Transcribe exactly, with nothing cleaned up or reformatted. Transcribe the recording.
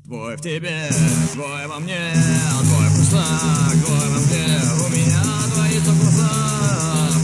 Твой в тебе, твой во мне, твой вкусак, твой во мне, у меня двоится в глазах.